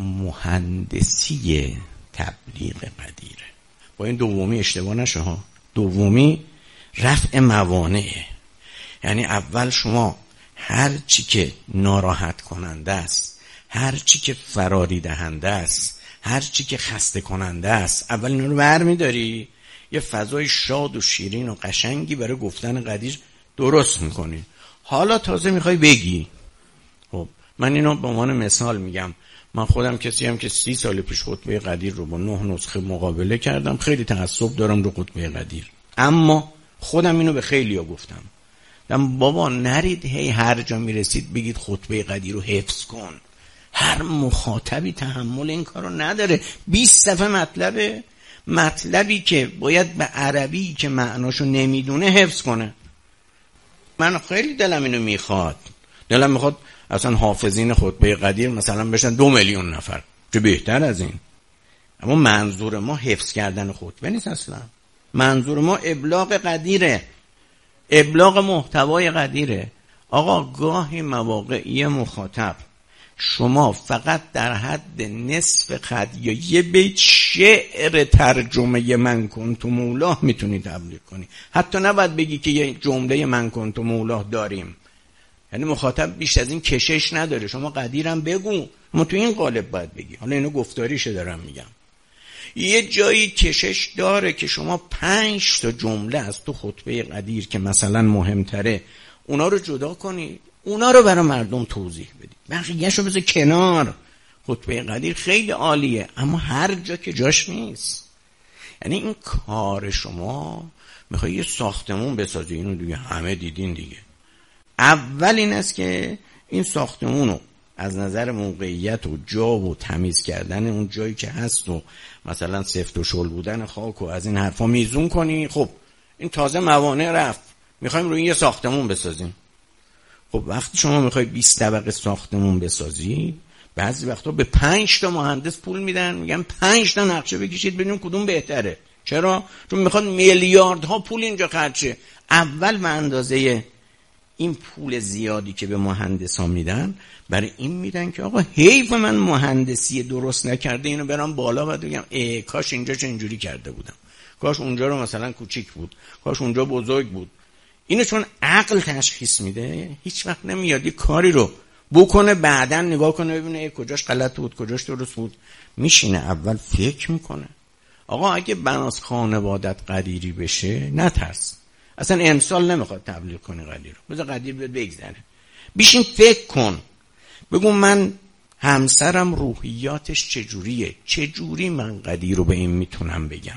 مهندسی تبلیغ قدیره. با این دومی اشتباه نشه ها. دومی رفع موانعه. یعنی اول شما هر چی که ناراحت کننده است، هر چی که فراری دهنده است، هر چی که خسته کننده است، اول اینا رو برمی‌داری، یه فضای شاد و شیرین و قشنگی برای گفتن قدیر درست می‌کنی. حالا تازه می‌خوای بگی. خب من اینو به عنوان مثال میگم. من خودم کسی هم که سی سال پیش خطبه قدیر رو با نه نسخه مقابله کردم. خیلی تعصب دارم رو خطبه قدیر، اما خودم اینو به خیلیا گفتم. دم بابا نرید هی هر جا میرسید بگید خطبه قدیر رو حفظ کن. هر مخاطبی تحمل این کارو نداره. بیست صفحه مطلبه، مطلبی که باید به عربی که معناشو نمیدونه حفظ کنه. من خیلی دلم اینو میخواد. دلم میخواد اصلا حافظین خطبه قدیر مثلا بشن دو میلیون نفر، چه بهتر از این. اما منظور ما حفظ کردن خطبه نیست اصلا. منظور ما ابلاغ قدیره، ابلاغ محتوای قدیره. آقا گاهی مواقعی مخاطب شما فقط در حد نصف خط یا یه بیت شعر ترجمه من کنت مولاه میتونی تبلیغ کنی. حتی نباید بگی که یه جمله من کنت مولاه داریم، یعنی مخاطب بیش از این کشش نداره. شما قدیرم بگو، ما تو این قالب باید بگی. حالا اینو گفتاریشه دارم میگم. یه جایی کشش داره که شما پنج تا جمله از تو خطبه قدیر که مثلا مهمتره اونا رو جدا کنی، اونا رو برای مردم توضیح بدی، بقیه‌شو بذار کنار. خطبه قدیر خیلی عالیه اما هر جا که جاش نیست. یعنی این کار شما میخوای یه ساختمون بسازی، اینو دیگه همه دیدین دیگه. اول این است که این ساختمونو از نظر موقعیت و جا و تمیز کردن اون جایی که هست و مثلا سفت و شل بودن خاک و از این حرفا میزون کنی. خب این تازه موانع رفت، میخوایم روی یه ساختمون بسازیم. خب وقتی شما میخوای بیست طبقه ساختمون بسازی، بعضی وقتا به پنج تا مهندس پول میدن، میگن پنج تا نقشه بکشید ببینیم کدوم بهتره. چرا؟ چون میخواد میلیاردها پول اینجا خرچه. اول به اندازه این پول زیادی که به مهندسا میدن برای این میدن که آقا حیف من مهندسی درست نکرده اینو برام بالا و بگم ای کاش اینجا چه اینجوری کرده بودم، کاش اونجا رو مثلا کوچیک بود، کاش اونجا بزرگ بود. اینو چون عقل تشخیص میده هیچ وقت نمیاد یه کاری رو بکنه بعداً نگاه کنه ببینه ای کجاش غلط بود کجاش درست بود. میشینه اول فکر میکنه. آقا اگه بناس خانوادت قدیری بشه نترس، اصلا امسال نمیخواد تبلیغ کنی قدیر رو، بذار قدیر بیاد بگذره. بیشین فکر کن، بگو من همسرم روحیاتش چجوریه، چجوری من قدیر رو به این میتونم بگم.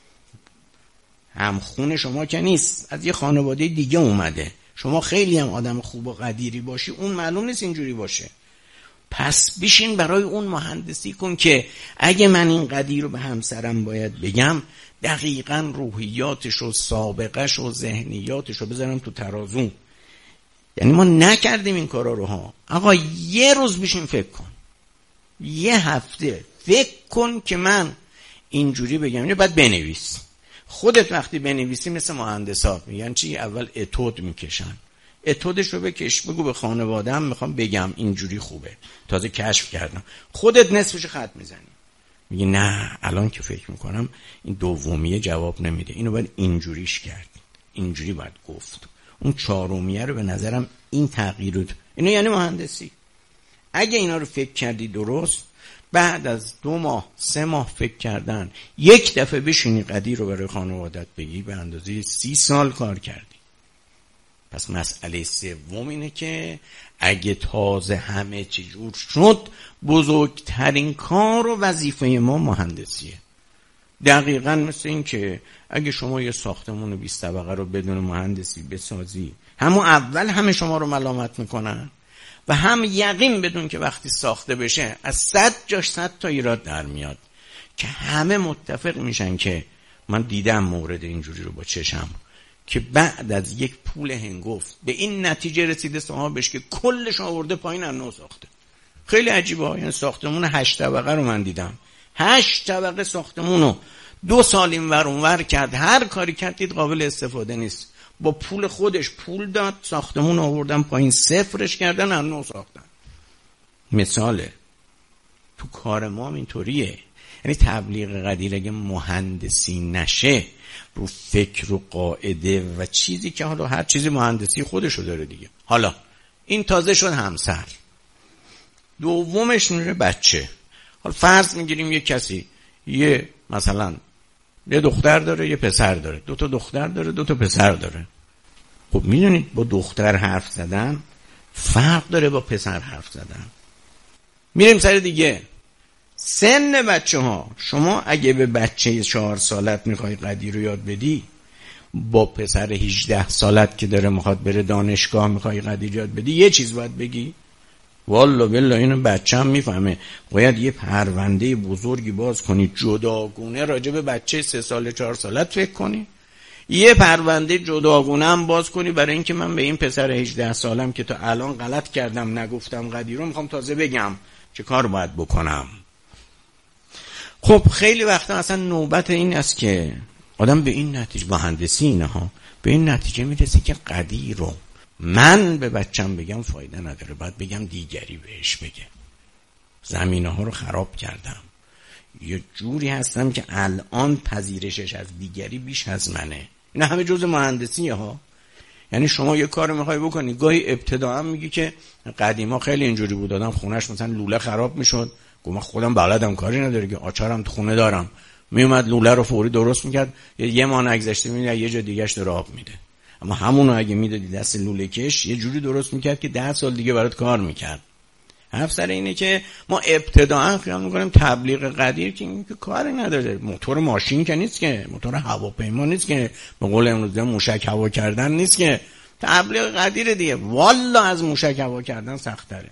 هم خون شما که نیست، از یه خانواده دیگه اومده. شما خیلی هم آدم خوب و قدیری باشی اون معلوم نیست اینجوری باشه. پس بیشین برای اون مهندسی کن که اگه من این قدیر رو به همسرم باید بگم دقیقاً روحیاتش و سابقش و ذهنیاتش رو بذارم تو ترازو. یعنی ما نکردیم این کارا رو ها. آقا یه روز بشین فکر کن، یه هفته فکر کن که من اینجوری بگم. اینو بعد بنویس. خودت وقتی بنویسی مثل مهندسا میگن چی؟ اول اتود میکشن. اتودش رو بکش، بگو به خانواده‌ام میخوام بگم اینجوری خوبه، تازه کشف کردم. خودت نصفش خط میزنی، میگی نه الان که فکر میکنم این دومیه جواب نمیده، اینو باید اینجوریش کرد، اینجوری باید گفت. اون چهارمیه رو به نظرم این تغییر رو، اینو یعنی مهندسی. اگه اینا رو فکر کردی درست، بعد از دو ماه سه ماه فکر کردن یک دفعه بشینی قدیر رو برای خانوادت بگی، به اندازه سی سال کار کردی. پس مسئله سوم اینه که اگه تازه همه چی جور شد، بزرگترین کار و وظیفه ما مهندسیه. دقیقاً مثل این که اگه شما یه ساختمون بیست طبقه رو بدون مهندسی بسازی، همون اول همه شما رو ملامت میکنن و هم یقین بدون که وقتی ساخته بشه از صد جاش صد تا ایراد در میاد که همه متفق میشن که من دیدم مورد اینجوری رو با چشم که بعد از یک پول هنگفت به این نتیجه رسیده صاحبش که کلش آورده پایین از نو ساخته. خیلی عجیبه. یعنی ساختمون هشت طبقه رو من دیدم، هشت طبقه ساختمون رو دو سال این ور اون ور کرد، هر کاری کرد دید قابل استفاده نیست، با پول خودش پول داد ساختمون آوردن پایین، صفرش کردن از نو ساختن. مثاله. تو کار ما هم اینطوریه. یعنی تبلیغ قدیر اگه مهندسی نشه، رو فکر و قاعده و چیزی که حالا هر چیزی مهندسی خودشو داره دیگه. حالا این تازه شد همسر، دومش میشه بچه. حالا فرض میگیریم یه کسی یه مثلا یه دختر داره یه پسر داره، دو تا دختر داره دو تا پسر داره. خب میدونید با دختر حرف زدن فرق داره با پسر حرف زدن. میریم سر دیگه. سن بچه ها، شما اگه به بچه چهار سالت میخوای قدیر رو یاد بدی، با پسر هجده سالت که داره میخواد بره دانشگاه میخوای قدیر یاد بدی، یه چیز باید بگی. والله بالله اینو بچه هم میفهمه. باید یه پرونده بزرگی باز کنی جداگونه راجع به بچه سه سال چهار سالت فکر کنی، یه پرونده جداگونه هم باز کنی برای اینکه من به این پسر هجده سالم که تا الان غلط کردم نگفتم قدیر رو میخوام تازه بگم چه کار باید بکنم. خب خیلی وقتا اصلا نوبت این است که آدم به این نتیجه، مهندسی اینه ها، به این نتیجه میرسه که قدیر رو من به بچم بگم فایده نداره، باید بگم دیگری بهش بگه. زمینه ها رو خراب کردم، یه جوری هستم که الان پذیرشش از دیگری بیش از منه. اینا همه جزء مهندسیه ها. یعنی شما یه کار میخوای بکنی، گاهی ابتداعا میگی که قدیما خیلی اینجوری بود، آدم خونش مثلا لوله خراب میشد، گفتم خودم بلدم کاری نداره که آچارم تو خونه دارم، میومد لوله رو فوری درست میکرد، یه ماه نگذشته میبینی یه جا دیگه‌اش داره آب میده. اما همونو اگه میدادی دست لوله کش یه جوری درست میکرد که ده سال دیگه برات کار میکرد. حرف سر اینه که ما ابتداعا خیال میکنیم تبلیغ قدیر که این که کاری نداره، موتور ماشین که نیست که، موتور هواپیما نیست که، به قول امروزی موشک هوا کردن نیست که، تبلیغ قدیر دیگه. والا از موشک هوا کردن سخت تره،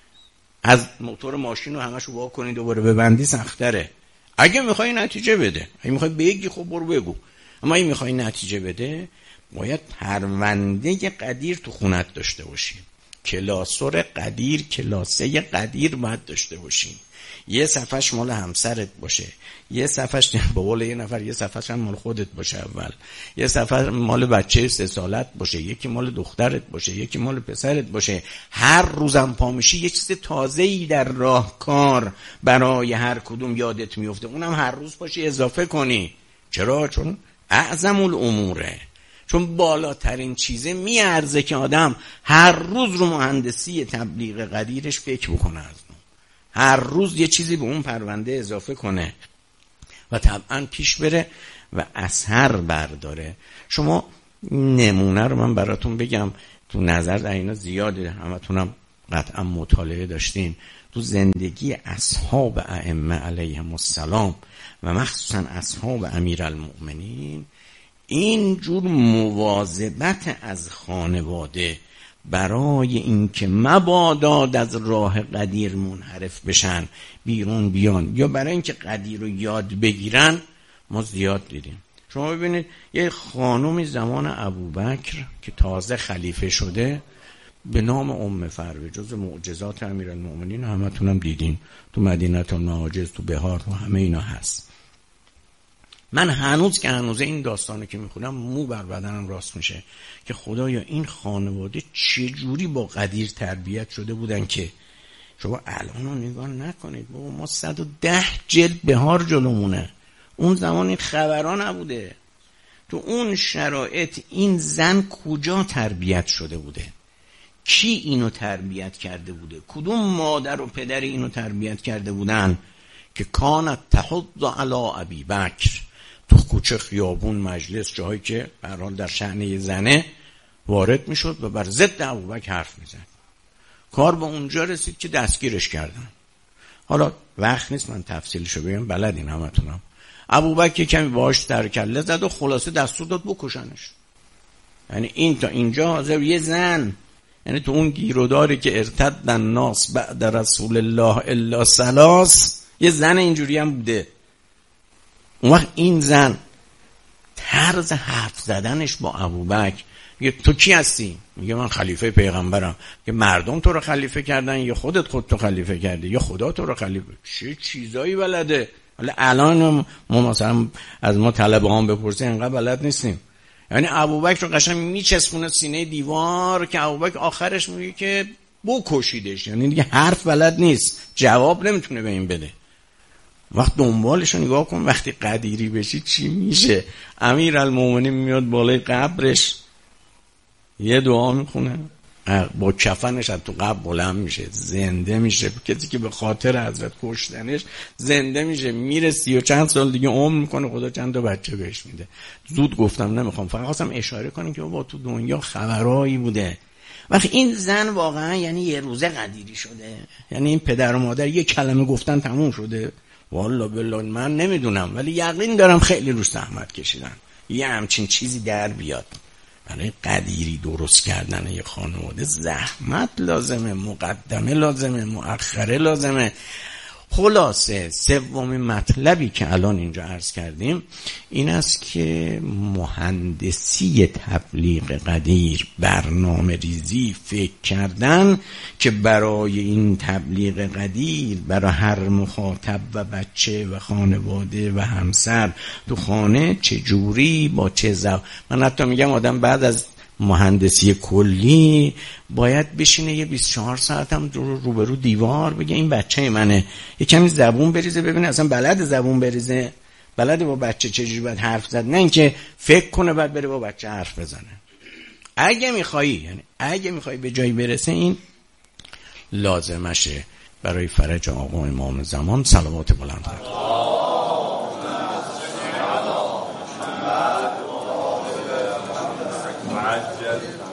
از موتور ماشین رو همشو وا کنی دوباره ببندی سخت تره. اگه میخوای نتیجه بده، اگه میخوای بگی خب برو بگو، اما اگه میخوای نتیجه بده باید پرونده قدیر تو خونت داشته باشی، کلاسور قدیر، کلاسه قدیر باید داشته باشی. یه صفحش مال همسرت باشه، یه صفحش با قول یه نفر یه صفحش هم مال خودت باشه، اول یه صفحه مال بچه سه سالت باشه، یکی مال دخترت باشه، یکی مال پسرت باشه. هر روزم پا میشی یه چیز تازه‌ای در راهکار برای هر کدوم یادت میفته، اونم هر روز پاشی اضافه کنی. چرا؟ چون اعظم الاموره، چون بالاترین چیزه میارزه که آدم هر روز رو مهندسی تبلیغ قدیرش فکر بکنه، از هر روز یه چیزی به اون پرونده اضافه کنه و طبعا پیش بره و اثر برداره. شما نمونه رو من براتون بگم، تو نظر در اینا زیاده، همتونم قطعا مطالعه داشتین. تو زندگی اصحاب ائمه علیهم السلام و مخصوصا اصحاب امیرالمؤمنین این جور مواظبت از خانواده برای اینکه مبادا از راه قدیر منحرف بشن بیرون بیان، یا برای اینکه قدیر رو یاد بگیرن، ما زیاد دیدیم. شما ببینید یه خانومی زمان ابوبکر که تازه خلیفه شده به نام ام فروه، جز معجزات امیرالمؤمنین، همتون هم دیدین تو مدینه المعاجز، تو بهار، تو همه اینا هست. من هنوز که هنوز این داستانو که میخونم مو بر بدنم راست میشه که خدایا این خانواده چجوری با قدیر تربیت شده بودن که شما الان رو نگاه نکنید. بابا ما صد و ده جلد بهار جلومونه، اون زمان این خبرها نبوده. تو اون شرایط این زن کجا تربیت شده بوده؟ کی اینو تربیت کرده بوده؟ کدوم مادر و پدر اینو تربیت کرده بودن که کانت تحض علی ابی بکر، تو کوچه، خیابون، مجلس، جایی که به هر حال در شأن زنه وارد میشد و بر ضد ابوبکر حرف میزد. کار به اونجا رسید که دستگیرش کردن. حالا وقت نیست من تفصیلشو بگم، بلدین همتونم. ابوبکر کمی باهاش در کله زد و خلاصه دستور داد بکشنش. یعنی این تا اینجا حاضر یه زن، یعنی تو اون گیروداری که ارتد الناس بعد رسول الله الا ثلاث، یه زن اینجوری هم بوده. اون وقت این زن طرز حرف زدنش با ابوبکر، میگه تو کی هستی؟ میگه من خلیفه پیغمبرم. میگه مردم تو رو خلیفه کردن یا خودت خودتو خلیفه کردی یا خدا تو رو خلیفه؟ چه چیزایی بلده. حالا الان ما مثلا از ما طلبه هم بپرسی انقدر بلد نیستیم. یعنی ابوبکر رو قشنگ میچسبونه سینه دیوار که ابوبکر آخرش میگه که بکشیدش. یعنی دیگه حرف بلد نیست، جواب نمیتونه به این بده. وقت دنبالش رو نگاه کن، وقتی قدیری بشی چی میشه. امیرالمومنین میاد بالای قبرش یه دعا میخونه، با کفنش از تو قبر بلند میشه، زنده میشه. کسی که به خاطر حضرت کشتنش زنده میشه، میره سی و چند سال دیگه عمر میکنه، خدا چند تا بچه بهش میده. زود گفتم نمیخوام، فقط خواستم اشاره کنم که بابا تو دنیا خبرایی بوده. وقتی این زن واقعا یعنی یه روزه قدیری شده، یعنی این پدر و مادر یه کلمه گفتن تموم شده. والله بالله من نمیدونم، ولی یقین دارم خیلی روش زحمت کشیدن یه همچین چیزی در بیاد. برای قدیری درست کردن یه خانواده زحمت لازمه، مقدمه لازمه، مؤخره لازمه. خلاصه سومین مطلبی که الان اینجا عرض کردیم این است که مهندسی تبلیغ قدیر، برنامه ریزی، فکر کردن که برای این تبلیغ قدیر برای هر مخاطب و بچه و خانواده و همسر تو خانه چجوری با چه زو... من حتی میگم آدم بعد از مهندسی کلی باید بشینه یه بیست و چهار ساعت هم رو روبرو دیوار بگه این بچه منه، یه کمی زبون بریزه، ببینه اصلا بلد زبون بریزه، بلد با بچه چجوری باید حرف زد، نه اینکه فکر کنه بعد بره با بچه حرف بزنه. اگه میخوایی، یعنی اگه میخوایی به جایی برسه این لازمشه برای فرج آقا امام زمان صلوات بلند کنید.